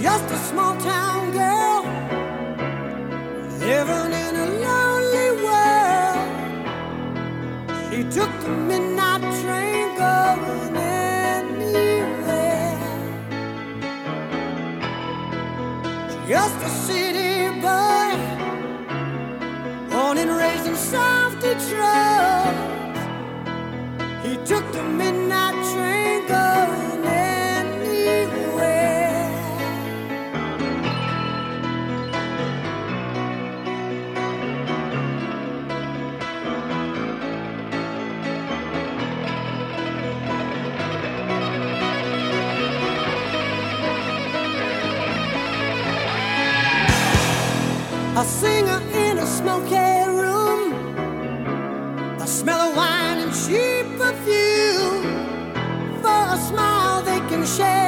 just a small town girl living in a lonely world. She took the midnight train going anywhere. Just a city boy, born and raised in South Detroit. He took the midnight train going anywhere. A singer in a smoky room, the smell of wine and cheap perfume. For a smile they can share.